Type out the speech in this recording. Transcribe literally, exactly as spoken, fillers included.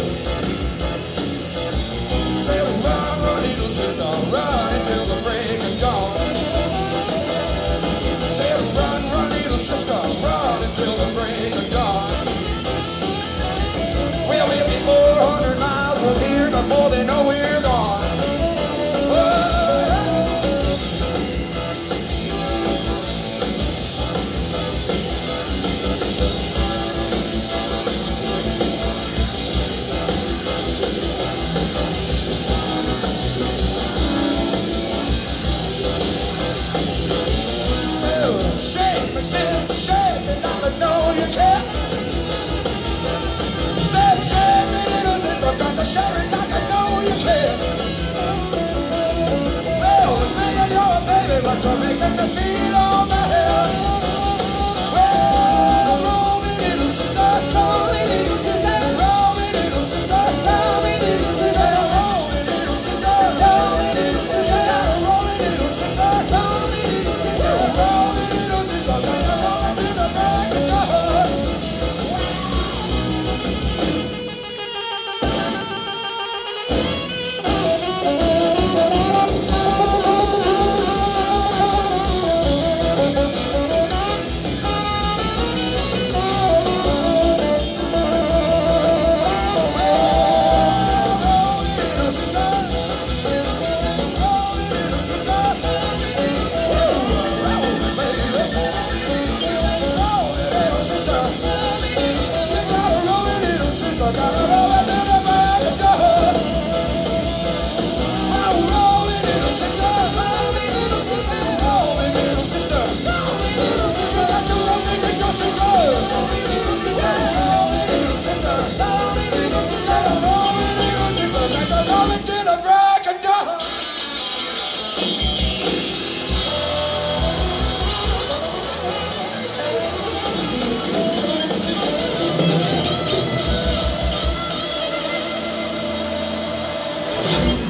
Say run, run, little sister, run until the break of dawn. Say run, run, little sister, run until the break of dawn. Well, we'll be four hundred miles from here before they know we're gone. Shake me, sister, shake me, like I know you can. Said, shake me, little sister, got to shake it like I know you can. Well, say you're a baby, but you're making me feel all bad. Well, roll me, little sister, roll me, little sister, roll me, little sister, roll me, little sister, roll me, little sister, roll me, little sister, roll me, little sister, roll me, little sister, roll me. You